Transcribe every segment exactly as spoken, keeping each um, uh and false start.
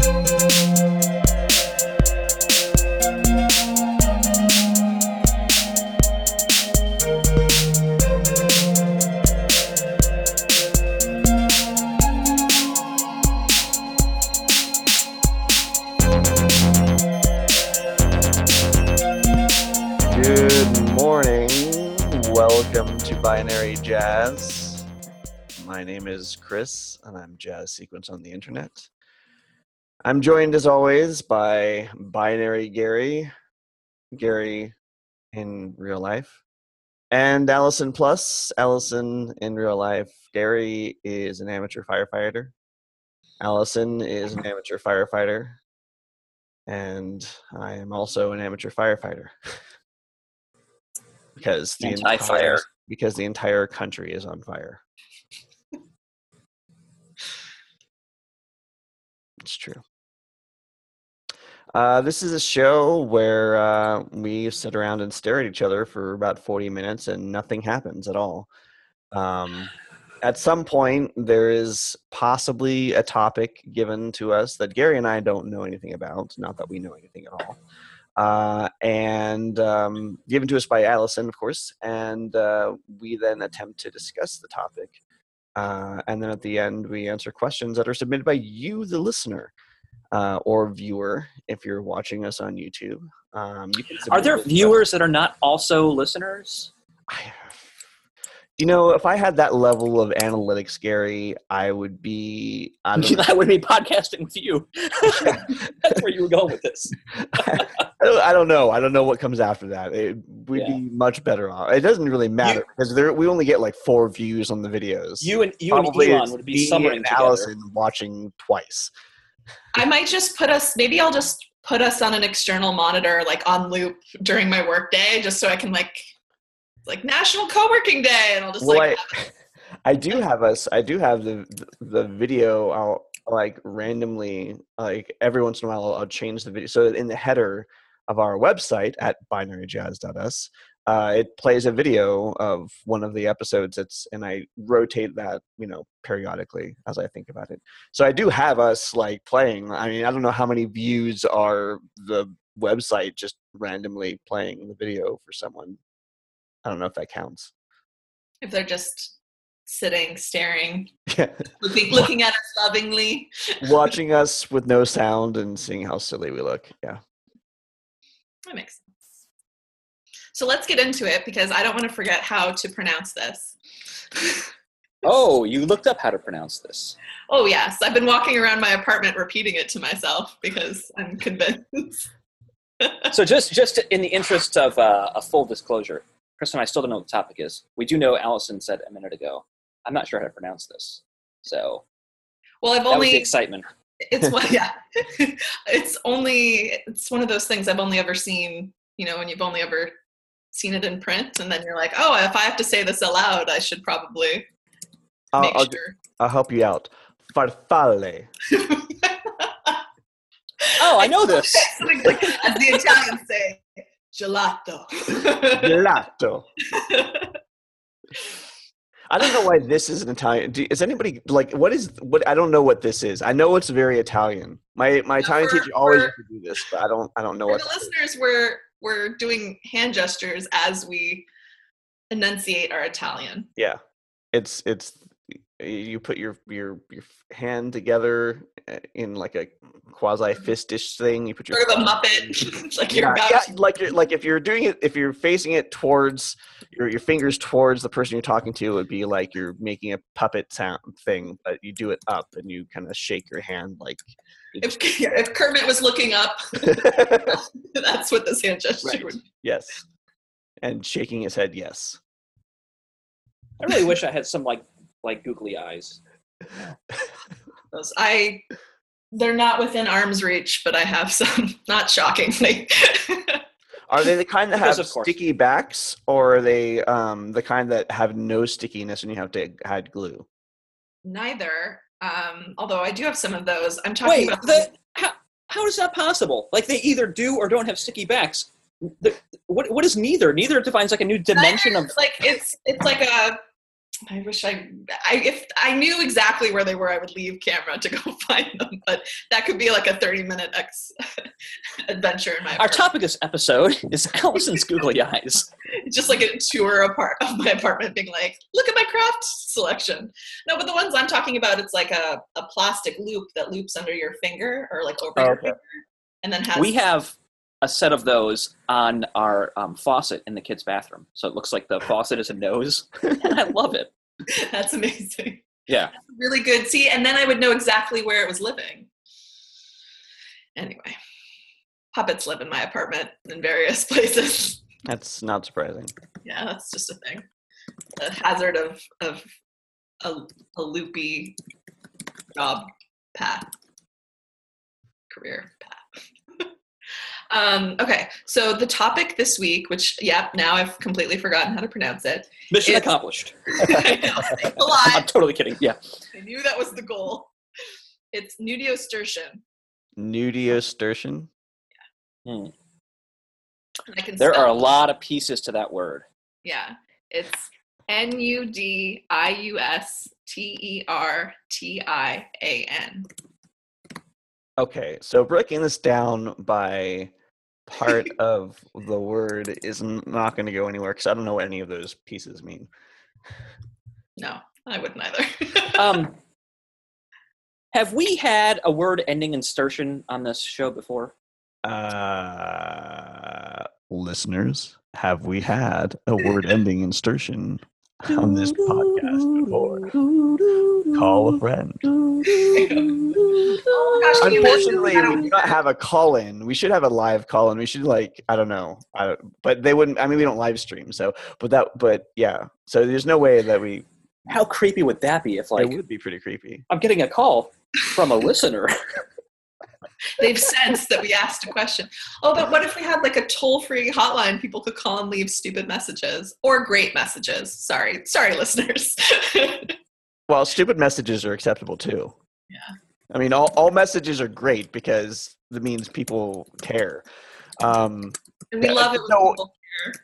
Binary Jazz. My name is Chris, and I'm Jazz Sequence on the internet. I'm joined, as always, by Binary Gary, Gary in real life, and Allison Plus, Allison in real life. Gary is an amateur firefighter. Allison is an amateur firefighter, and I am also an amateur firefighter. Because the Anti-fire. entire because the entire country is on fire. It's true. Uh, this is a show where uh, we sit around and stare at each other for about forty minutes and nothing happens at all. Um, at some point, there is possibly a topic given to us that Gary and I don't know anything about. Not that we know anything at all. Uh, and um, given to us by Allison, of course, and uh, we then attempt to discuss the topic. Uh, and then at the end, we answer questions that are submitted by you, the listener, uh, or viewer, if you're watching us on YouTube. Um, you can are there viewers that are not also listeners? I, you know, if I had that level of analytics, Gary, I would be... I, I would be podcasting with you. That's where you were going with this. I, don't, I don't know. I don't know what comes after that. It would yeah. be much better off. It doesn't really matter you, because there, we only get like four views on the videos. You and you Probably and Elon would be summering together. Allison watching twice. I might just put us, maybe I'll just put us on an external monitor, like on loop during my work day, just so I can like, like National Co-working Day, and I'll just well, like. I, I do have us. I do have the the video. I'll like randomly, like every once in a while, I'll, I'll change the video. So in the header of our website at binary jazz dot u s, uh, it plays a video of one of the episodes. It's and I rotate that, you know, periodically as I think about it. So I do have us like playing. I mean, I don't know how many views are the website just randomly playing the video for someone. I don't know if that counts. If they're just sitting, staring, yeah. looking, looking at us lovingly. Watching us with no sound and seeing how silly we look. Yeah. That makes sense. So let's get into it because I don't want to forget how to pronounce this. Oh, you looked up how to pronounce this. Oh, yes. I've been walking around my apartment repeating it to myself because I'm convinced. So just, just in the interest of uh, a full disclosure, Chris and I still don't know what the topic is. We do know Allison said a minute ago, I'm not sure how to pronounce this. So well, I've that only, was the excitement. It's one, yeah. It's only, it's one of those things I've only ever seen, you know, when you've only ever seen it in print. And then you're like, oh, if I have to say this aloud, I should probably I'll, make I'll, sure. I'll help you out. Farfalle. Oh, I know this. As the Italians say, gelato. Gelato. I don't know why this is an Italian. Do, is anybody like what is what? I don't know what this is. I know it's very Italian. My my Italian for, teacher always for, used to do this, but I don't I don't know for what. The listeners, we're we're doing hand gestures as we enunciate our Italian. Yeah, it's it's you put your your your hand together in like a quasi fistish thing. You put your sort of a Muppet, like you're yeah, about yeah, to- like you're, like if you're doing it, if you're facing it towards your your fingers towards the person you're talking to, it would be like you're making a puppet sound thing, but you do it up and you kind of shake your hand like. If, if Kermit was looking up, that's what this hand gesture right. would be. Yes, and shaking his head. Yes. I really wish I had some like like googly eyes. Those I. They're not within arm's reach, but I have some, not shockingly. Are they the kind that Because have of course. sticky backs, or are they um, the kind that have no stickiness and you have to add glue? Neither. Um, although I do have some of those. I'm talking Wait, about the, how, how is that possible? Like they either do or don't have sticky backs. The, what what is neither? Neither defines like a new dimension Neither, of like it's it's like a I wish I, I if I knew exactly where they were, I would leave camera to go find them. But that could be like a thirty minute ex adventure in my Our apartment. topic of this episode is Allison's googly eyes. Just like a tour apart of my apartment, being like, look at my craft selection. No, but the ones I'm talking about, it's like a, a plastic loop that loops under your finger or like over Oh, your okay. finger, and then has. We have a set of those on our um, faucet in the kids' bathroom. So it looks like the faucet is a nose. And I love it. That's amazing. Yeah. Really good. See, and then I would know exactly where it was living. Anyway, puppets live in my apartment in various places. That's not surprising. Yeah, that's just a thing. The hazard of of a, a loopy job path, career path. um, okay, so the topic this week, which, yep, now I've completely forgotten how to pronounce it. Mission It's- accomplished. I know, thanks a I'm lot. totally kidding. Yeah. I knew that was the goal. It's nudiostertion. Nudiostertion. Hmm. I can There spell are a it. lot of pieces to that word. Yeah, it's N U D I U S T E R T I A N. Okay, so breaking this down by part of the word is n- not going to go anywhere because I don't know what any of those pieces mean. No, I wouldn't either. Um, have we had a word ending in stertion on this show before? Uh, listeners, have we had a word ending in stertion on this podcast before? Call a friend. Oh gosh, can you imagine? Unfortunately, I we don't- do not have a call-in. We should have a live call-in. We should like I don't know, I don't, but they wouldn't. I mean, we don't live stream, so but that, but yeah. So there's no way that we. How creepy would that be if, like, It would be pretty creepy. I'm getting a call from a listener? They've sensed that we asked a question. Oh, but what if we had like a toll-free hotline people could call and leave stupid messages or great messages? Sorry, sorry, listeners. Well, stupid messages are acceptable too. Yeah. I mean, all, all messages are great because that means people care. Um, And we Yeah, love it when no. people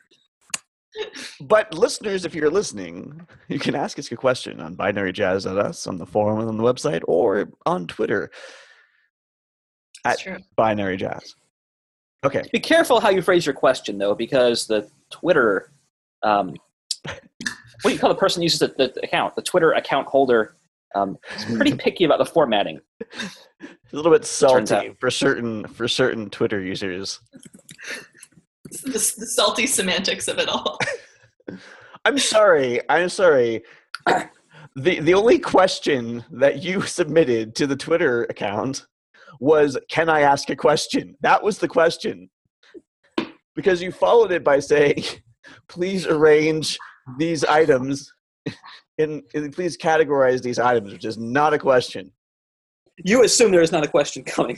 but listeners, if you're listening, you can ask us a question on binary jazz dot us on the forum and on the website or on Twitter It's at true. binary jazz. Okay. Be careful how you phrase your question, though, because the Twitter, um, what do you call the person who uses the, the account? The Twitter account holder um, is pretty picky about the formatting. It's a little bit Turns salty for certain for certain Twitter users. The, the salty semantics of it all. I'm sorry. I'm sorry. The the only question that you submitted to the Twitter account was, "Can I ask a question?" That was the question. Because you followed it by saying, "Please arrange these items in, in please categorize these items," which is not a question. You assume there is not a question coming.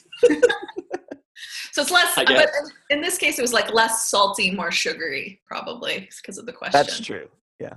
So it's less, I but guess. in, in this case, it was like less salty, more sugary, probably because of the question. That's true. Yeah.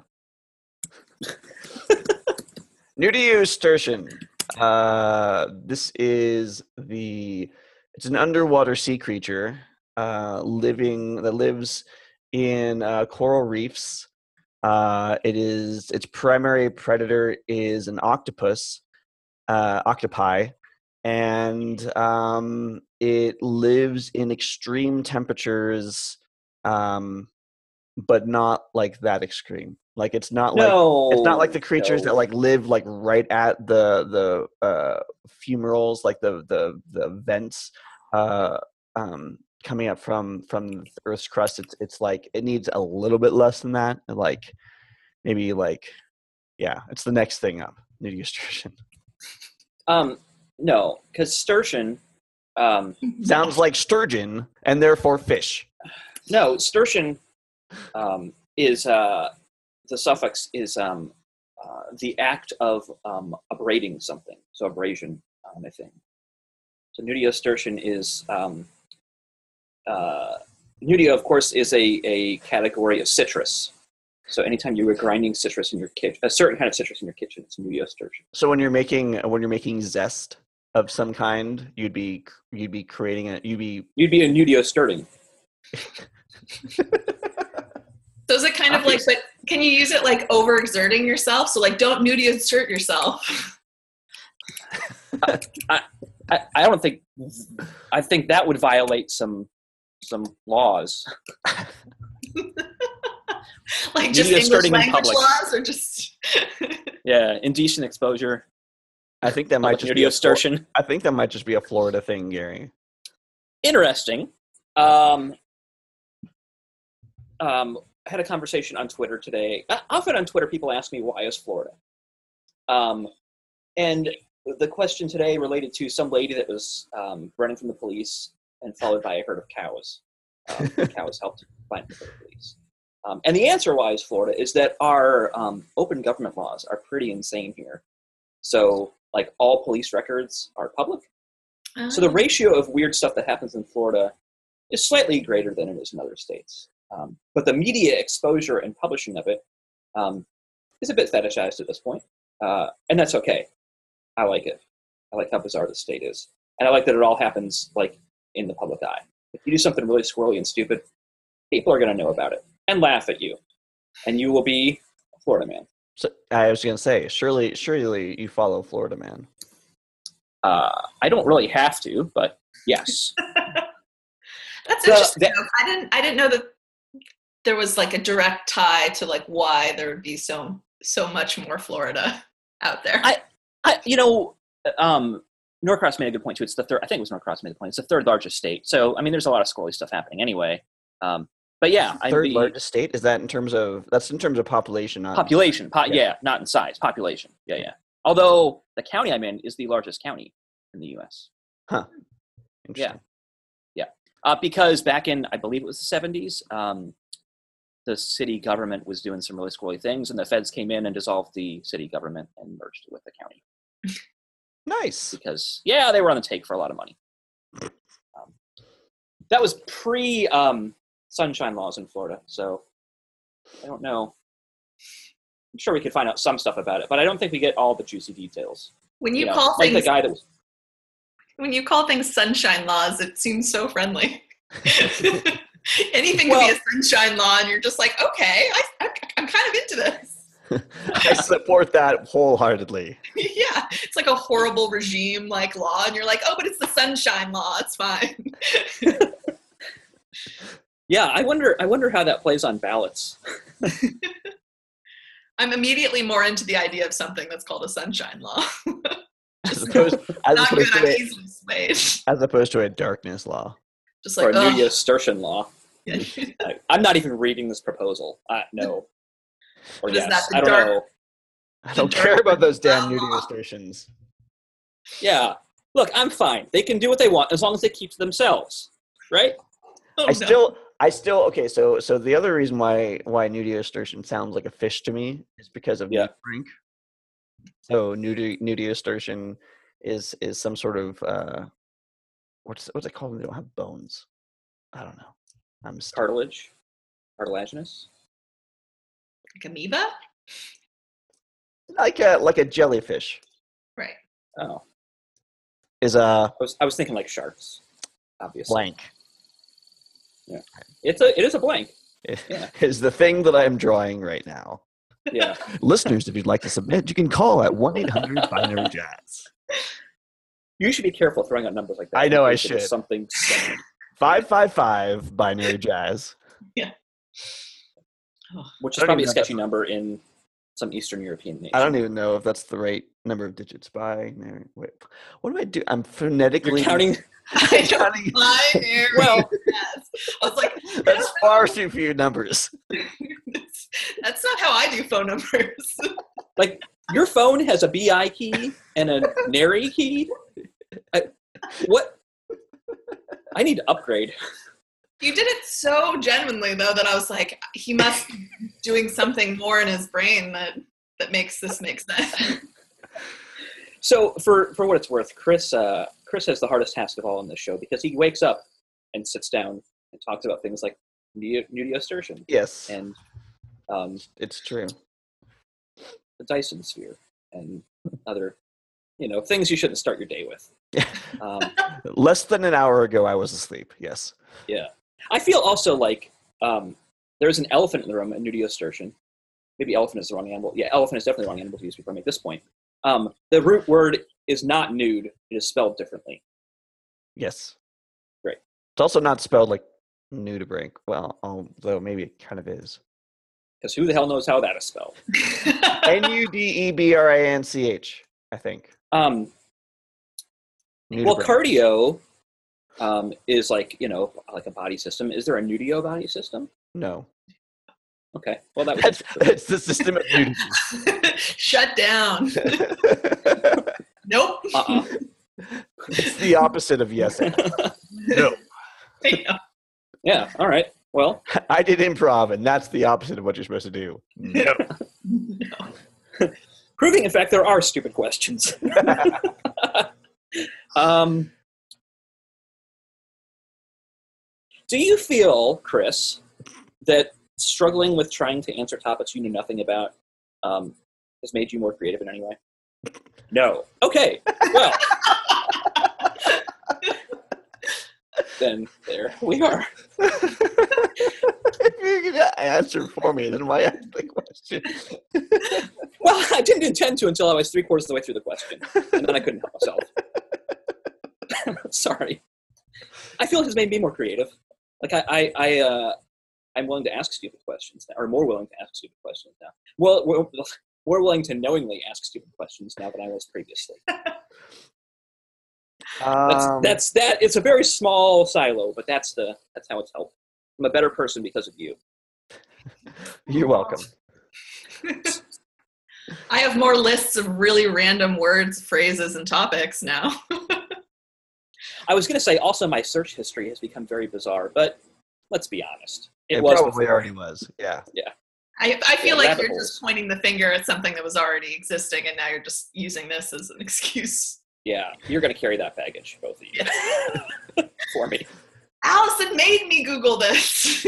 Nudiostertion. Uh, this is the. It's an underwater sea creature, uh, living that lives in uh, coral reefs. Uh, it is its primary predator is an octopus, uh, octopi, and um, it lives in extreme temperatures, um, but not like that extreme. Like it's not like No. it's not like the creatures no. that like live like right at the the uh, fumaroles, like the the the vents uh, um, coming up from from the Earth's crust. It's it's like it needs a little bit less than that. Like maybe like yeah, it's the next thing up. Nudiostertion. Um, no, because stertion, um, Sounds like sturgeon and therefore fish. no, stertion um, is, uh, the suffix is um, uh, the act of um, abrading something. So abrasion on a thing. So nudiostertion is, um, uh, nudio, of course, is a, a category of citrus. So anytime you were grinding citrus in your kitchen, a certain kind of citrus in your kitchen, it's nudiostertion. So when you're making when you're making zest of some kind, you'd be you'd be creating a you'd be You'd be a nudiosturting. So is it kind of like, but can you use it like overexerting yourself? So like, don't nudie assert yourself. I, I, I don't think, I think that would violate some, some laws. Like just Media English asserting in language public. laws, or just Yeah, indecent exposure. I think that might Public just be a Flor- nudity I think that might just be a Florida thing, Gary. Interesting. Um, um, I had a conversation on Twitter today. Uh, Often on Twitter, people ask me, why is Florida? Um, and the question today related to some lady that was um, running from the police and followed by a herd of cows. Um, the cows helped find the police. Um, and the answer why is Florida is that our um, open government laws are pretty insane here. So, like, all police records are public. So the ratio of weird stuff that happens in Florida is slightly greater than it is in other states. Um, but the media exposure and publishing of it um, is a bit fetishized at this point. Uh, and that's okay. I like it. I like how bizarre the state is. And I like that it all happens, like, in the public eye. If you do something really squirrely and stupid, people are going to know about it and laugh at you. And you will be a Florida man. So I was going to say, surely, surely you follow Florida Man. Uh, I don't really have to, but yes. That's The- interesting. that- though. I didn't. I didn't know that there was like a direct tie to like why there would be so so much more Florida out there. I- I, you know, um, Norcross made a good point too. It's the third. I think it was Norcross made the point. It's the third largest state. So I mean, there's a lot of squirrely stuff happening anyway. Um, but yeah, I'd Third be- largest state? Is that in terms of, that's in terms of population, not population. Po- Yeah. yeah. not in size. Population. Yeah, yeah. Although the county I'm in is the largest county in the U S. Interesting. Uh, because back in, I believe it was the seventies, um, the city government was doing some really squirrely things, and the feds came in and dissolved the city government and merged it with the county. Nice. Because, yeah, they were on the take for a lot of money. Um, that was pre um, sunshine laws in Florida, so I don't know. I'm sure we could find out some stuff about it, but I don't think we get all the juicy details. when you, You know, call like things the guy that was when you call things sunshine laws, it seems so friendly. Anything Well- could be a sunshine law, and you're just like, okay, I, I, I'm kind of into this. I support that wholeheartedly. Yeah, it's like a horrible regime like law, and you're like, oh, but it's the sunshine law. It's fine. Yeah, I wonder. I wonder how that plays on ballots. I'm immediately more into the idea of something that's called a sunshine law. As opposed, as Not opposed good. to I'm a, easily swayed. as opposed to a darkness law. Just Or like, a oh. nudity law. I, I'm not even reading this proposal. Uh, no. Or What is yes. that, the I don't dark- know. I don't dark care about those damn law. nudity assertions. Yeah. Look, I'm fine. They can do what they want as long as they keep to themselves. Right? Oh, I no. still, I still, okay. So, so the other reason why why nudity assertion sounds like a fish to me is because of Yeah. Newt Frank. So nudity nudity assertion is is some sort of uh, what's what's it called when they don't have bones? I don't know. I'm st- Cartilage. Cartilaginous. like amoeba, like a like a jellyfish right? Oh. is a I was I was thinking like sharks. Obviously. blank. It's a it is a blank. Yeah. Is the thing that I'm drawing right now. Yeah. Listeners, if you'd like to submit, you can call at one eight hundred binary jazz. You should be careful throwing out numbers like that. I know I in case it was should. Something sane, five five five binary jazz. which I is don't probably a even know sketchy number in some Eastern European nation. I don't even know if that's the right number of digits. Binary. Wait, what do I do? I'm phonetically You're counting. I don't counting. binary. Well- yes. I was like, That's far too few numbers. that's, that's not how I do phone numbers. Like, your phone has a B I key and a nary key. I, what? I need to upgrade. You did it so genuinely, though, that I was like, he must be doing something more in his brain that that makes this make sense. So, for for what it's worth, Chris uh, Chris has the hardest task of all in this show because he wakes up and sits down and talks about things like nudity assertion Yes, and um, it's true. the Dyson sphere and other, you know, things you shouldn't start your day with. Um, Less than an hour ago, I was asleep. Yes. Yeah. I feel also like um, there's an elephant in the room, a nudiostertian. Maybe elephant is the wrong animal. Yeah, elephant is definitely the wrong animal to use before I make this point. Um, the root word is not nude. It is spelled differently. Yes. Great. It's also not spelled like nudibranch. Well, although maybe it kind of is. Because who the hell knows how that is spelled? N U D E B R A N C H, I think. Um, well, Nudibranch. cardio um, is like, you know, like a body system. Is there a nudio body system? No. Okay. Well, that was That's, that's the system of nudity. Shut down. Nope. Uh-uh. It's the opposite of yes and no. Yeah. All right. Well, I did improv, and that's the opposite of what you're supposed to do. No. No. proving, in fact, there are stupid questions. um, do you feel, Chris, that struggling with trying to answer topics you knew nothing about um, has made you more creative in any way? No. Okay. Well, then there we are. If you're going to answer for me, then why ask the question? Well, I didn't intend to until I was three quarters of the way through the question, and then I couldn't help myself. Sorry. I feel it has made me more creative. Like I, I, I uh, I'm willing to ask stupid questions now, or more willing to ask stupid questions now. Well, we're, we're willing to knowingly ask stupid questions now than I was previously. That's, Um, that's that. It's a very small silo, but that's the that's how it's helped. I'm a better person because of you. You're welcome. I have more lists of really random words, phrases, and topics now. I was going to say also my search history has become very bizarre, but let's be honest. It, It was probably before. already was. Yeah. I, I feel Yeah, like rabbit you're holes. just pointing the finger at something that was already existing, and now you're just using this as an excuse. Yeah, you're going to carry that baggage, both of you, for me. Allison made me Google this.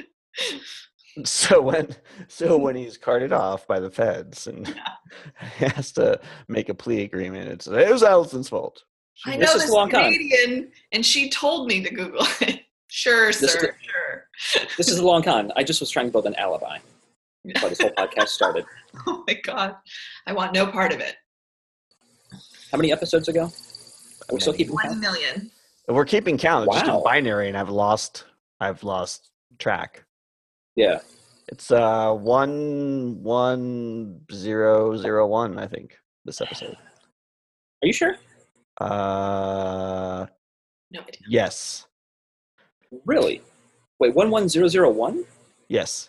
So when so when he's carted off by the feds and he has to make a plea agreement, it's it was Allison's fault. She I did- know This is this a long con. Canadian, and she told me to Google it. Sure, This sir, is- sure. This is a long con. I just was trying to build an alibi. That's why this whole podcast started. Oh my god, I want no part of it. How many episodes ago? Are we still keeping One count? million. We're keeping count just in Wow. binary, and I've lost I've lost track. Yeah. It's uh one one zero zero one, I think, this episode. Are you sure? Uh No idea. yes. Really? Wait, one one zero zero one? Yes.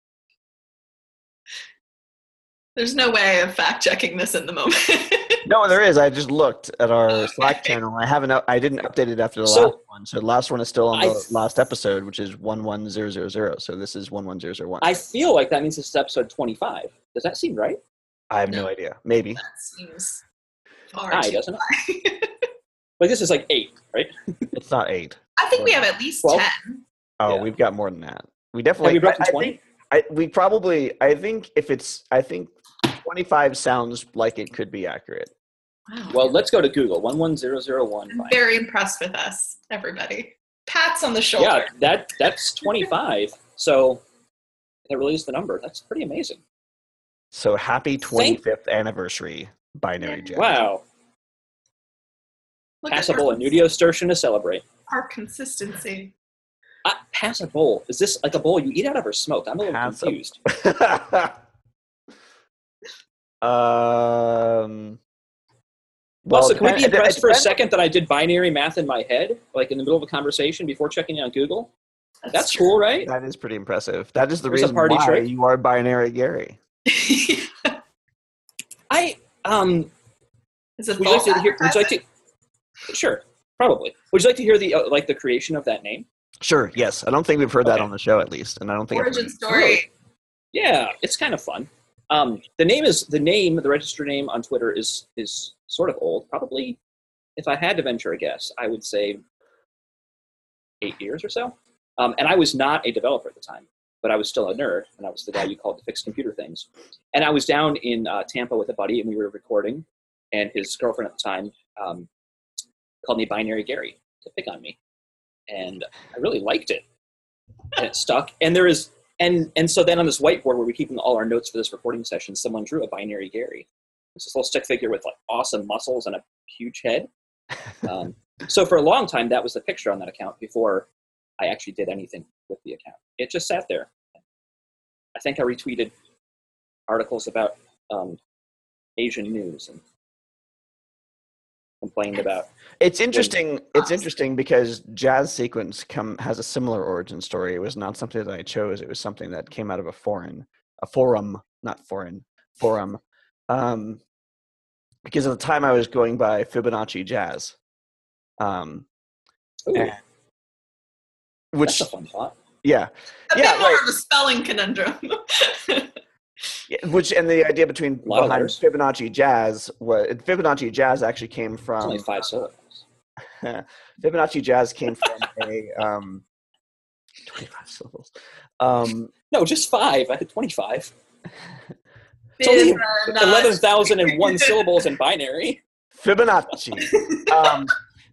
There's no way of fact checking this in the moment. No, there is. I just looked at our Slack Okay. channel. I haven't. I didn't update it after the So- last one. So the last one is still on I the th- last episode, which is one one zero zero zero. So this is one one zero zero one. I feel like that means this is episode twenty-five. Does that seem right? I have no idea. Maybe. That seems far Aye, too doesn't it? high. Like this is like eight, right? It's not eight. I think we have at least Well, ten. Oh, Yeah. we've got more than that. We Have definitely. we broken I- I twenty? think- I, we probably. I think if it's. I think twenty-five sounds like it could be accurate. Wow. Well, let's go to Google. one one zero zero one. I'm very impressed with us, everybody. Pats on the shoulder. Yeah, that that's twenty-five. So that really is the number. That's pretty amazing. So happy twenty-fifth anniversary, Binary Jack. Wow. Look Pass a at bowl our, of nudiostertian to celebrate. our consistency. Uh, pass a bowl. Is this like a bowl you eat out of or smoke? I'm a little Pass a- confused. um. Well, also, can we depend- be it- it impressed for a depends- second that I did binary math in my head, like in the middle of a conversation before checking it on Google? That's true. cool, right? That is pretty impressive. That is the There's a reason party why trick. you are Binary Gary. I um. Is it Would you like false to hear? Would you like advertising? to? Sure, probably. Would you like to hear the uh, like the creation of that name? Sure. Yes. I don't think we've heard that Okay. on the show, at least, and I don't think I've Origin heard it. story. Yeah, it's kind of fun. Um, the name is the name. The registered name on Twitter is is sort of old. Probably, if I had to venture a guess, I would say eight years or so. Um, and I was not a developer at the time, but I was still a nerd, and I was the guy you called to fix computer things. And I was down in uh, Tampa with a buddy, and we were recording, and his girlfriend at the time um, called me Binary Gary to pick on me, and I really liked it, and it stuck. And there is and and so then on this whiteboard where we're keeping all our notes for this recording session, someone drew a binary Gary. It's this little stick figure with like awesome muscles and a huge head. Um, so for a long time, that was the picture on that account before I actually did anything with the account. It just sat there. I think I retweeted articles about um, Asian news and complained about. It's interesting. It's interesting because Jazz Sequence come has a similar origin story. It was not something that I chose. It was something that came out of a foreign, a forum, not foreign, forum. Um, because at the time I was going by Fibonacci Jazz. Um, Ooh, and, which, that's a fun thought. Yeah. A yeah, bit more right. of a spelling conundrum. Yeah, which and the idea between A lot of behind letters. Fibonacci Jazz was Fibonacci Jazz actually came It's from only five syllables. Fibonacci Jazz came from a um, twenty-five syllables. Um, No, just five. I had twenty-five. It's only eleven thousand and one syllables in binary. Fibonacci. um,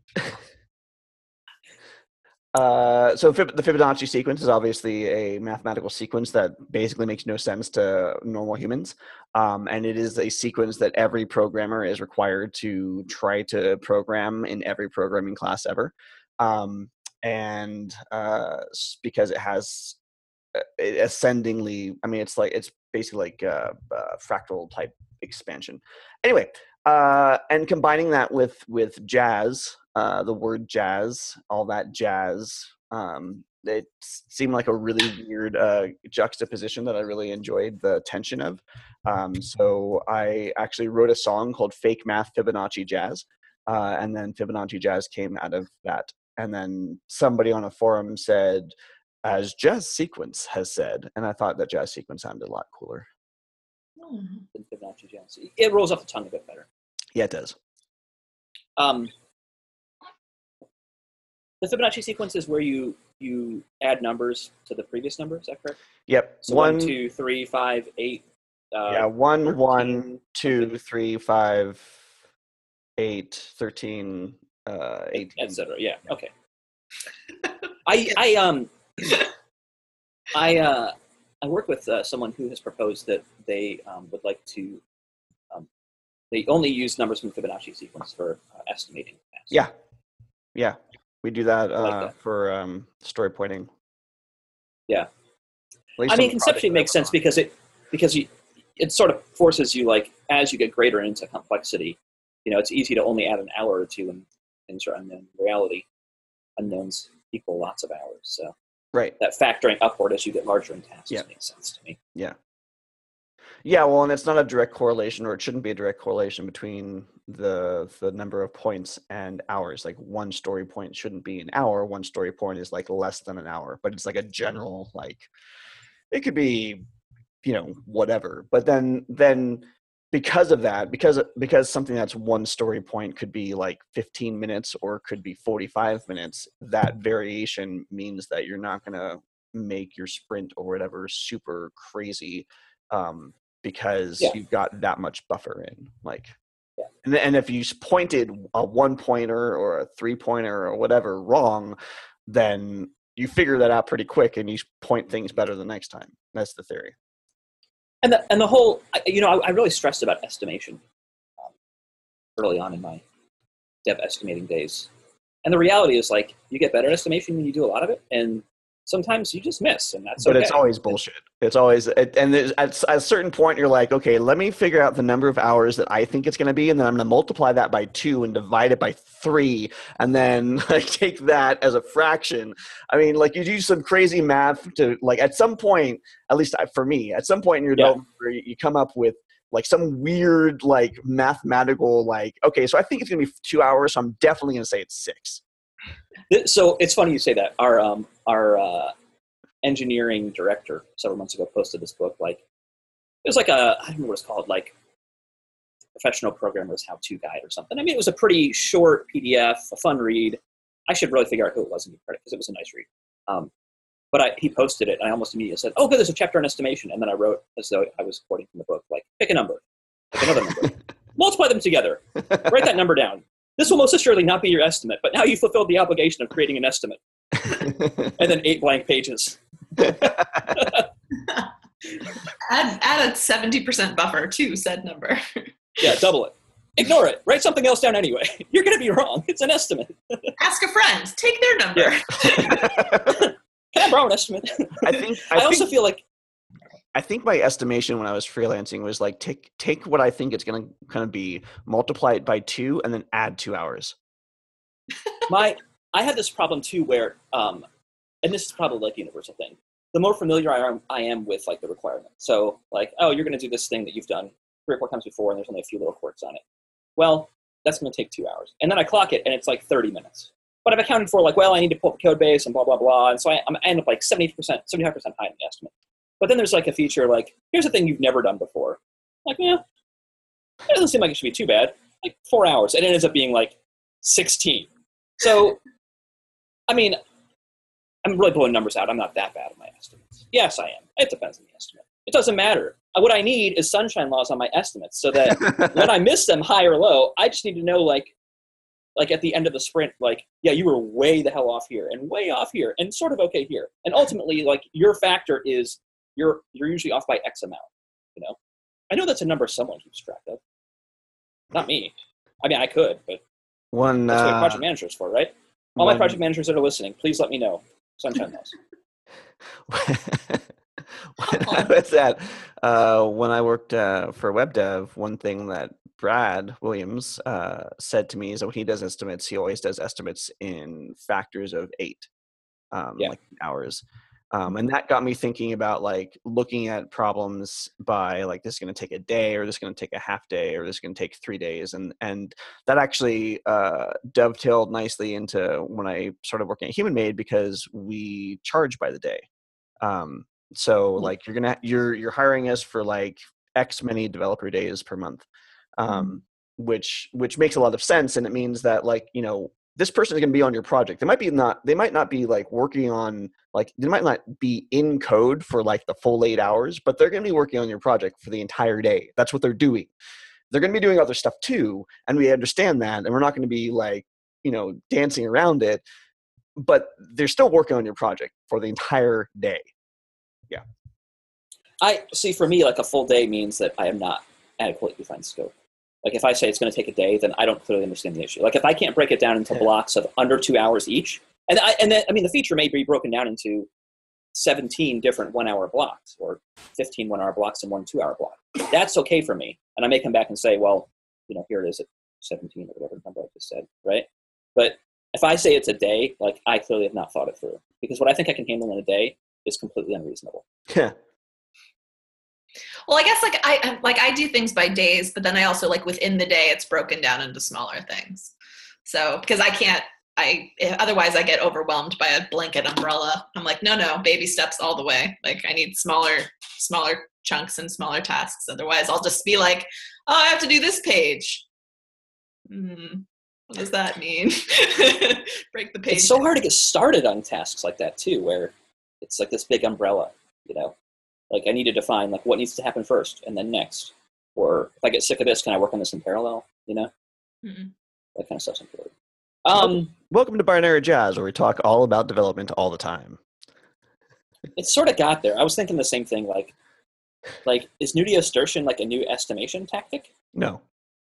uh, so Fib- the Fibonacci sequence is obviously a mathematical sequence that basically makes no sense to normal humans. Um, and it is a sequence that every programmer is required to try to program in every programming class ever. Um, and uh, s- because it has uh, it ascendingly, I mean, it's like, it's basically like uh, uh, fractal type expansion. Anyway, uh, and combining that with, with jazz, uh, the word jazz, all that jazz, um, it seemed like a really weird uh, juxtaposition that I really enjoyed the tension of. Um, so I actually wrote a song called Fake Math Fibonacci Jazz, uh, and then Fibonacci Jazz came out of that. And then somebody on a forum said, as Jazz Sequence has said, and I thought that Jazz Sequence sounded a lot cooler. Hmm. Fibonacci Jazz. It rolls off the tongue a bit better. Yeah, it does. Um, the Fibonacci sequence is where you you add numbers to the previous number. Is that correct? Yep. So one, one, two, three, five, eight. Uh, yeah, one, thirteen, one, two, three, five, eight, thirteen, uh, eighteen. et cetera. Yeah. Okay. I I um I uh I work with uh, someone who has proposed that they um, would like to um, they only use numbers from the Fibonacci sequence for uh, estimating. tasks. Yeah. Yeah. We do that, uh, like that. for um, story pointing. Yeah. At least I on mean, the conceptually it project makes that I sense was because it because you it sort of forces you, like, as you get greater into complexity, you know, it's easy to only add an hour or two and things are unknown. In reality, unknowns equal lots of hours. So on. Right. that factoring upward as you get larger in tasks Yeah. makes sense to me. Yeah. Yeah, well, and it's not a direct correlation, or it shouldn't be a direct correlation between the the number of points and hours. Like one story point shouldn't be an hour. One story point is like less than an hour, but it's like a general, like it could be, you know, whatever. But then then because of that, because because something that's one story point could be like fifteen minutes or could be forty-five minutes, that variation means that you're not going to make your sprint or whatever super crazy. Um, because Yeah. you've got that much buffer in, like, Yeah. and, and if you pointed a one pointer or a three pointer or whatever wrong, then you figure that out pretty quick and you point things better the next time. That's the theory. And the and the whole, I- you know, I, I really stressed about estimation um, early on in my dev estimating days. And the reality is, like, you get better at estimation when you do a lot of it, and sometimes you just miss, and that's But okay. it's always bullshit. It's always, it, and there's, at, at a certain point, you're like, okay, let me figure out the number of hours that I think it's going to be, and then I'm going to multiply that by two and divide it by three, and then like take that as a fraction. I mean, like you do some crazy math to, like, at some point, at least for me, at some point in your Yeah. development career, you come up with like some weird, like mathematical, like, okay, so I think it's going to be two hours, so I'm definitely going to say it's six. Th- So it's funny you say that. Our um, our uh, engineering director several months ago posted this book. Like, it was like a, I don't remember what it's called, like Professional Programmer's How-To Guide or something. I mean, it was a pretty short P D F, a fun read. I should really figure out who it was and give credit because it was a nice read. Um, but I, he posted it, and I almost immediately said, "Oh, good, there's a chapter on estimation." And then I wrote, as though I was quoting from the book, like, pick a number, pick another number, multiply them together, write that number down. This will most assuredly not be your estimate, but now you fulfilled the obligation of creating an estimate. And then eight blank pages. add add a seventy percent buffer to said number. Yeah, double it. Ignore it. Write something else down anyway. You're going to be wrong. It's an estimate. Ask a friend. Take their number. Yeah. Can I borrow an estimate? I think I, I, think, also feel like I think my estimation when I was freelancing was like take take what I think it's going to kind of be, multiply it by two, and then add two hours. my I had this problem too, where um, and this is probably like a universal thing. The more familiar I am, I am with like the requirement. So like, oh, you're going to do this thing that you've done three or four times before, and there's only a few little quirks on it. Well, that's going to take two hours, and then I clock it, and it's like thirty minutes. But I've accounted for like, well, I need to pull up the code base and blah blah blah, and so I, I end up like seventy percent, seventy-five percent high in the estimate. But then there's like a feature like, here's a thing you've never done before. Like, yeah, it doesn't seem like it should be too bad. Like four hours, and it ends up being like sixteen. So, I mean, I'm really blowing numbers out. I'm not that bad at my estimates. Yes, I am. It depends on the estimate. It doesn't matter. What I need is sunshine laws on my estimates so that when I miss them high or low, I just need to know, like, like at the end of the sprint, like, yeah, you were way the hell off here and way off here and sort of okay here. And ultimately, like, your factor is you're you're usually off by X amount, you know? I know that's a number someone keeps track of. Not me. I mean, I could, but One, that's what a uh, project manager is for, right? All one- my project managers that are listening, please let me know. Sunshine laws. when I was at, uh, when I worked uh, for web dev, one thing that Brad Williams uh, said to me is that when he does estimates, he always does estimates in factors of eight, um, Yeah. like hours. Um, and that got me thinking about like looking at problems by like, this is going to take a day, or this is going to take a half day, or this is going to take three days. And, and that actually uh, dovetailed nicely into when I started working at Human Made, because we charge by the day. Um, so Hmm. like you're going to, you're, you're hiring us for like X many developer days per month, um, which, which makes a lot of sense. And it means that like, you know, this person is going to be on your project. They might be not, they might not be like working on, like, they might not be in code for like the full eight hours, but they're going to be working on your project for the entire day. That's what they're doing. They're going to be doing other stuff too. And we understand that. And we're not going to be like, you know, dancing around it, but they're still working on your project for the entire day. Yeah. I see. For me, like a full day means that I am not adequately defined scope. Like if I say it's going to take a day, then I don't clearly understand the issue. Like if I can't break it down into blocks of under two hours each, and I, and then I mean the feature may be broken down into seventeen different one-hour blocks or fifteen one-hour blocks and one two-hour block. That's okay for me, and I may come back and say, well, you know, here it is at seventeen or whatever number I just said, right? But if I say it's a day, like I clearly have not thought it through, because what I think I can handle in a day is completely unreasonable. Yeah. Well, I guess like I like I do things by days, but then I also like within the day it's broken down into smaller things. So because I can't, I otherwise I get overwhelmed by a blanket umbrella. I'm like, no, no, baby steps all the way. Like I need smaller, smaller chunks and smaller tasks. Otherwise, I'll just be like, oh, I have to do this page. Hmm. What does that mean? Break the page. It's so hard to get started on tasks like that too, where it's like this big umbrella, you know? Like I need to define like what needs to happen first and then next. Or if I get sick of this, can I work on this in parallel? You know? Mm-hmm. That kind of stuff's important. Um, Welcome to Binary Jazz, where we talk all about development all the time. it sort of got there. I was thinking the same thing, like, like is nudeostertion like a new estimation tactic? No.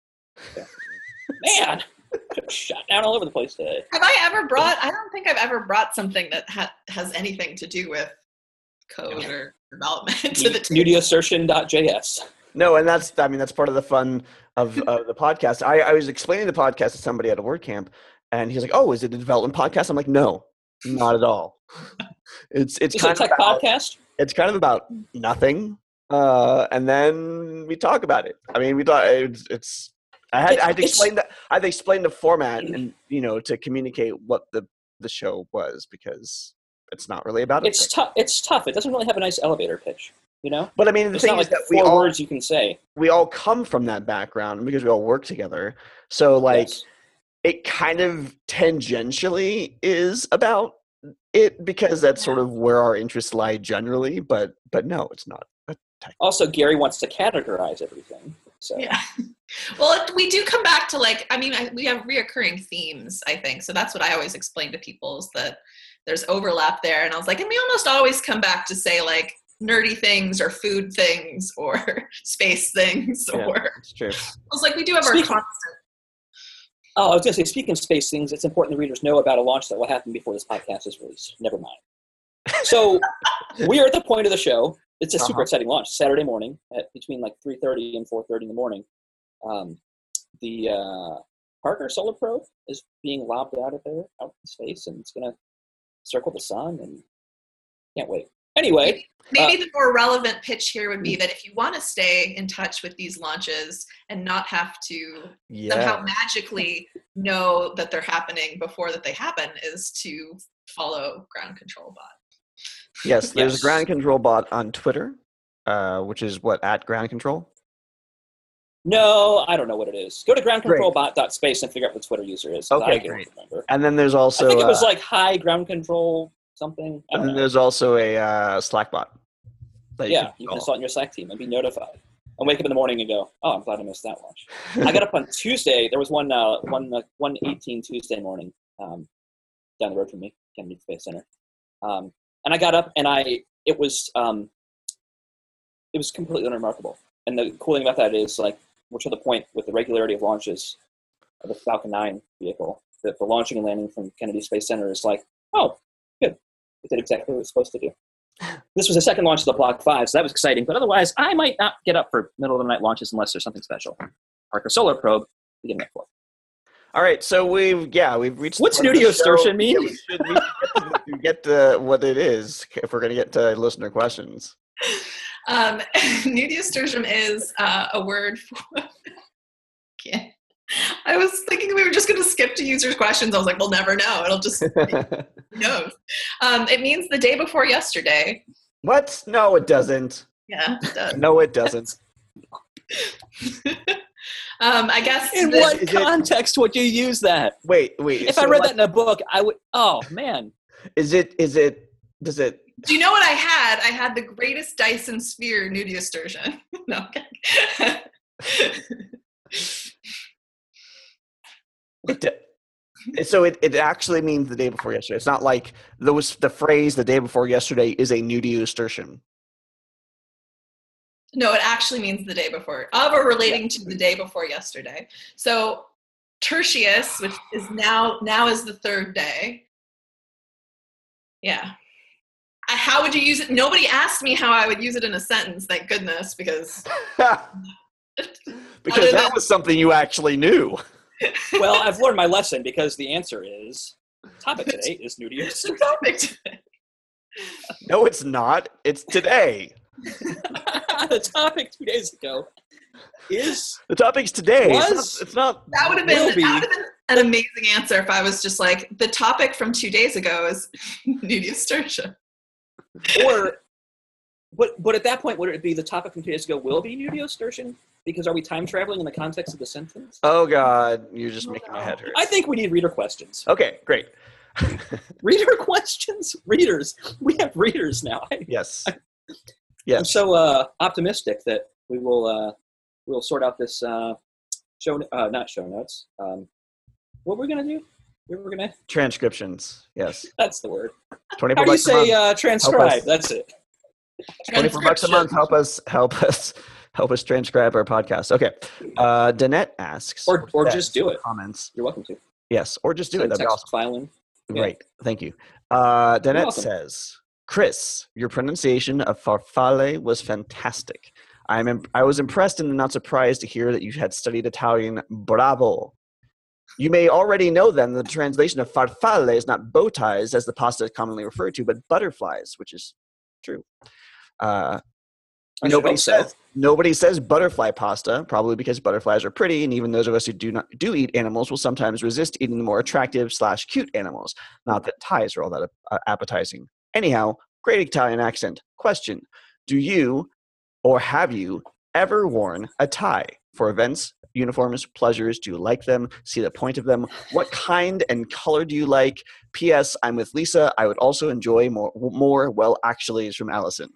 Man, shot down all over the place today. Have I ever brought, I don't think I've ever brought something that ha- has anything to do with code or development to the table. nudeostertion dot j s. No, and that's, I mean, that's part of the fun of, of the podcast. I, I was explaining the podcast to somebody at a WordCamp, and he's like, oh, is it a development podcast? I'm like, no, not at all. It's it's Is kind it a of tech about, podcast? it's kind of about nothing, uh, and then we talk about it. I mean, we thought it's, it's I had I had to It's- explain that I had to explain the format and you know to communicate what the the show was, because it's not really about it. It's tough. It's tough. It doesn't really have a nice elevator pitch, you know? But I mean, the It's thing not is like that we four all words you can say. we all come from that background because we all work together. So like Yes. it kind of tangentially is about it because that's sort of where our interests lie generally, but but no, it's not. Also, Gary wants to categorize everything. So Yeah. Well, it- we do come back to like, I mean, I, we have reoccurring themes, I think. So that's what I always explain to people is that there's overlap there. And I was like, and we almost always come back to say like, nerdy things or food things or space things. Yeah, Or it's true. I was like, we do have Speaking- our constant. Oh, I was going to say, speaking of space things, it's important the readers know about a launch that will happen before this podcast is released. Never mind. So we are at the point of the show. It's a super Uh-huh. exciting launch. Saturday morning at between like three thirty and four thirty in the morning. Um, the uh, Parker Solar Probe is being lobbed out of there, out in space, and it's going to circle the sun, and can't wait. Anyway, Maybe Uh, the more relevant pitch here would be that if you want to stay in touch with these launches and not have to Yeah. somehow magically know that they're happening before that they happen, is to follow Ground Control Bot. Yes, there's Yes. a ground control bot on Twitter, uh, which is what, at ground control? no, I don't know what it is. Go to ground control bot dot space and figure out what the Twitter user is. 'cause Okay, I can't great. remember. And then there's also I think it was uh, like high ground control something. I and don't then know. there's also a uh, Slack bot. that Yeah, can you can call. install it in your Slack team and be notified. And wake up in the morning and go, oh, I'm glad I missed that launch. I got up on Tuesday. There was one uh, one uh, one eighteen Tuesday morning um, down the road from me, Kennedy Space Center. Um, and I got up and I it was um, it was completely unremarkable. And the cool thing about that is, like, we're to the point with the regularity of launches of the Falcon nine vehicle, that the launching and landing from Kennedy Space Center is like, oh, good. It did exactly what it was supposed to do. This was the second launch of the Block five, so that was exciting. But otherwise, I might not get up for middle-of-the-night launches unless there's something special. Parker Solar Probe, we get that for. All right, so we've yeah we've reached. the What's part of the nudiostortion show- mean? Yeah, we should, we should get, to, get to what it is if we're going to get to listener questions. Um, Nudiostortium is uh, a word for. Can't. I was thinking we were just going to skip to users' questions. I was like, we'll never know. It'll just, who knows? Um, it means the day before yesterday. What? No, it doesn't. Yeah, it does. No, it doesn't. um, I guess. In the- what is it- context would you use that? Wait, wait. If so I read like, that in a book, I would. Oh man, is it? Is it? Does it? Do you know what I had? I had the greatest Dyson sphere nudiostortion. No, okay. It d- so it, it actually means the day before yesterday. It's not like those the phrase "the day before yesterday" is a nudiostortion. No, it actually means the day before, of or relating to the day before yesterday. So tertius, which is now now is the third day. Yeah. I, how would you use it? Nobody asked me how I would use it in a sentence, thank goodness, because Because Other that than- was something you actually knew. well, I've learned my lesson because the answer is topic today is it's nudiostortion. the topic today. No, it's not. It's today. The topic two days ago is The topic's today. It's Was- not. It's not That would have Will been, be. that would have been an amazing answer if I was just like, the topic from two days ago is nudiostortion. or but but at that point, would it be the topic from two days ago will be nudiostortion? Because are we time traveling in the context of the sentence? Oh God, you're just making my head hurt. I think we need reader questions. Okay, great. Reader questions? Readers. We have readers now. I, Yes. I'm Yes. so uh, optimistic that we will uh, we'll sort out this uh, show uh, not show notes. Um, what we're gonna do? We We're gonna. Transcriptions. Yes. That's the word. Twenty-four How do you bucks a month. say uh, transcribe? us. That's it. Twenty-four bucks a month. Help us. Help us. Help us transcribe our podcast. Okay. Uh, Danette asks, Or or says, just do it. Comments. You're welcome to. Yes, or just do it. Send That'd be text awesome. filing. Yeah. Right. Thank you. Uh, Danette welcome. says, Chris, your pronunciation of farfalle was fantastic. I'm imp- I was impressed and not surprised to hear that you had studied Italian. Bravo. You may already know then that the translation of farfalle is not bow ties, as the pasta is commonly referred to, but butterflies, which is true. Uh, I should nobody hope so. says nobody says butterfly pasta, probably because butterflies are pretty, and even those of us who do not do eat animals will sometimes resist eating the more attractive slash cute animals. Not that ties are all that uh, appetizing. Anyhow, great Italian accent. Question: do you or have you ever worn a tie for events, uniforms, pleasures? Do you like them? See the point of them? What kind and color do you like? P S. I'm with Lisa. I would also enjoy more. More. Well, actually, is from Allison.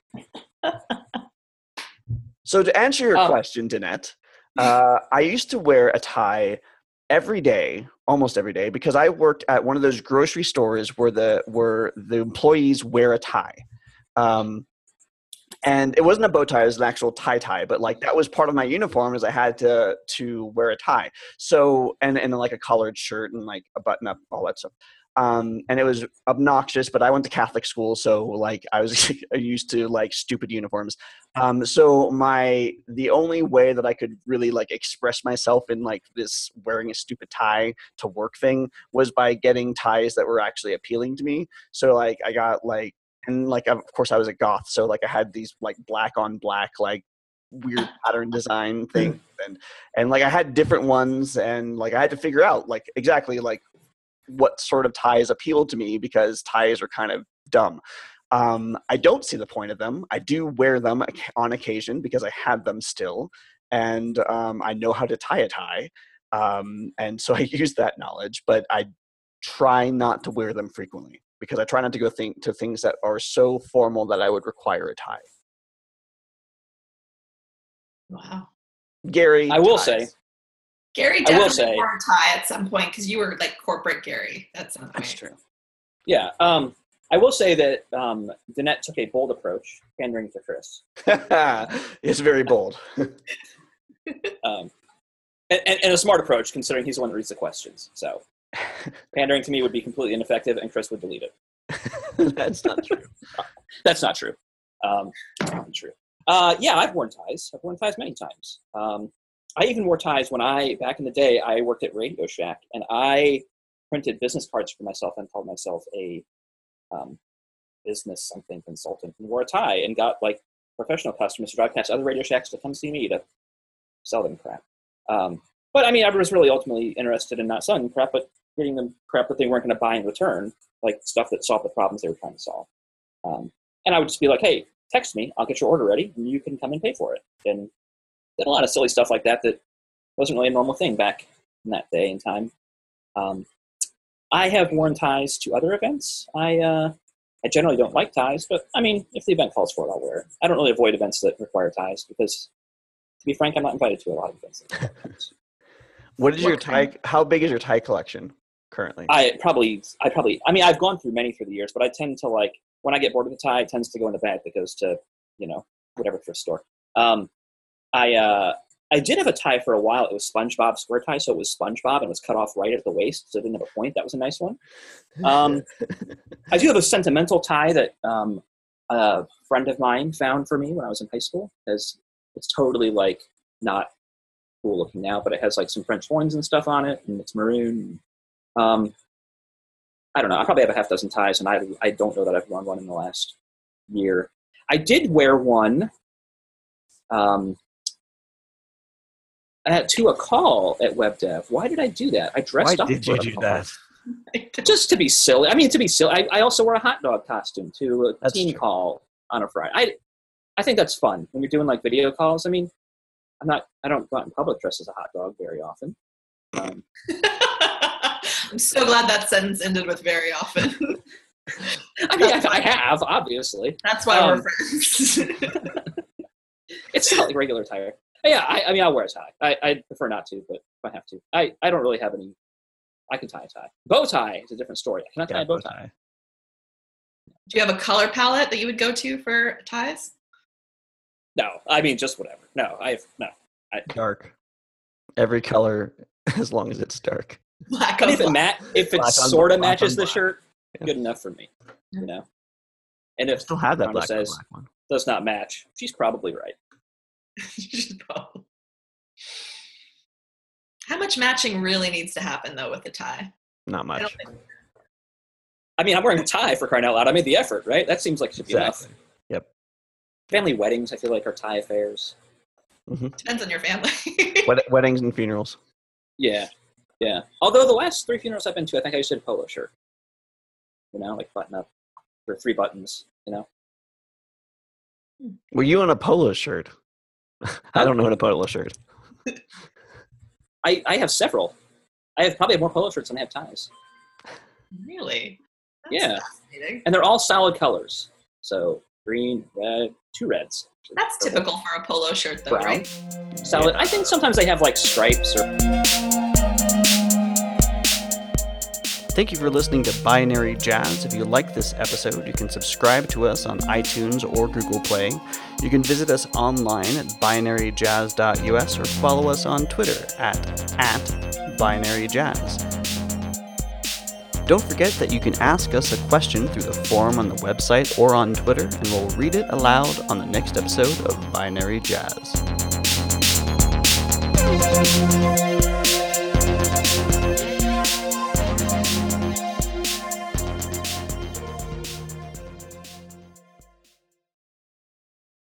So to answer your Um, question, Danette, uh, I used to wear a tie every day, almost every day, because I worked at one of those grocery stores where the where the employees wear a tie. Um, and it wasn't a bow tie; it was an actual tie tie. But like that was part of my uniform, is I had to to wear a tie. So and and like a collared shirt and like a button up, all that stuff. Um, and it was obnoxious, but I went to Catholic school, so like I was used to like stupid uniforms. Um, so my the only way that I could really like express myself in like this wearing a stupid tie to work thing was by getting ties that were actually appealing to me. So like I got like and like of course I was a goth, so like I had these like black on black like weird pattern design thing, and and like I had different ones, and like I had to figure out like exactly like what sort of ties appeal to me, because ties are kind of dumb. Um, I don't see the point of them. I do wear them on occasion because I have them still, and um, I know how to tie a tie, um, and so I use that knowledge. But I try not to wear them frequently because I try not to go think to things that are so formal that I would require a tie. Wow. Gary, I will ties. say. Gary I will definitely say- wore a tie at some point because you were like corporate Gary at some point. That's true. Yeah. Um, I will say that um, Danette took a bold approach, pandering to Chris. It's very bold. Um, and, and, and a smart approach, considering he's the one that reads the questions. So pandering to me would be completely ineffective, and Chris would delete it. That's not true. That's not true. Um, not true. Uh, yeah, I've worn ties. I've worn ties many times. Um, I even wore ties when I, back in the day, I worked at Radio Shack, and I printed business cards for myself and called myself a um, business something consultant, and wore a tie and got like professional customers to drive past other Radio Shacks to come see me to sell them crap. Um, but I mean, I was really ultimately interested in not selling them crap, but getting them crap that they weren't going to buy in return, like stuff that solved the problems they were trying to solve. Um, and I would just be like, hey, text me, I'll get your order ready, and you can come and pay for it. And did a lot of silly stuff like that that wasn't really a normal thing back in that day and time. Um, I have worn ties to other events. I uh, I generally don't like ties, but I mean, if the event calls for it, I'll wear it. I don't really avoid events that require ties because, to be frank, I'm not invited to a lot of events. That require ties. What is your What tie? kind? How big is your tie collection currently? I probably, I probably, I mean, I've gone through many through the years, but I tend to like, when I get bored of the tie, it tends to go in the bag that goes to, you know, whatever thrift store. Um, I uh, I did have a tie for a while. It was SpongeBob square tie, so it was SpongeBob and it was cut off right at the waist, so it didn't have a point. That was a nice one. Um, I do have a sentimental tie that um, a friend of mine found for me when I was in high school. It's, it's totally like not cool looking now, but it has like some French horns and stuff on it, and it's maroon. Um, I don't know. I probably have a half dozen ties, and I I don't know that I've worn one in the last year. I did wear one. Um, Uh, to a call at WebDev. Why did I do that? I dressed Why up. did for you a do call. that? Just to be silly. I mean, to be silly. I, I also wore a hot dog costume to a That's team true. call on a Friday. I, I think that's fun when you're doing like video calls. I mean, I'm not. I don't go out in public dressed as a hot dog very often. Um, I'm so glad that sentence ended with very often. I mean, I, I have obviously. That's why Um, we're friends. It's not like regular attire. Yeah, I, I mean, I'll wear a tie. I, I prefer not to, but if I have to, I, I don't really have any. I can tie a tie. Bow tie is a different story. I cannot tie Yeah, a bow bow tie. tie. Do you have a color palette that you would go to for ties? No, I mean just whatever. No, I have no. Dark. Every color, as long as it's dark. Black I on mean, if it black. mat, if it Black on sort of black matches on the black. shirt, Yeah. good enough for me. You know. And if Still have that Rhonda black on says black one. does not match, she's probably right. How much matching really needs to happen though with the tie? Not I much. don't think I mean, I'm wearing a tie for crying out loud. I made the effort, right? That seems like it should be Exactly. enough. Yep. Family weddings, I feel like, are tie affairs. depends on your family. Wed- weddings and funerals. Yeah, yeah. Although the last three funerals I've been to, I think I just did a polo shirt. You know, like button up or three buttons. You know. Were you on a polo shirt? I don't know what a polo shirt. I, I have several. I have probably have more polo shirts than I have ties. Really? That's Yeah. fascinating. And they're all solid colors. So green, red, two reds. That's Purple. typical for a polo shirt though, Brown. right? Solid. I think sometimes they have like stripes or Thank you for listening to Binary Jazz. If you like this episode, you can subscribe to us on iTunes or Google Play. You can visit us online at binary jazz dot u s or follow us on Twitter at, at binary jazz. Don't forget that you can ask us a question through the forum on the website or on Twitter, and we'll read it aloud on the next episode of Binary Jazz.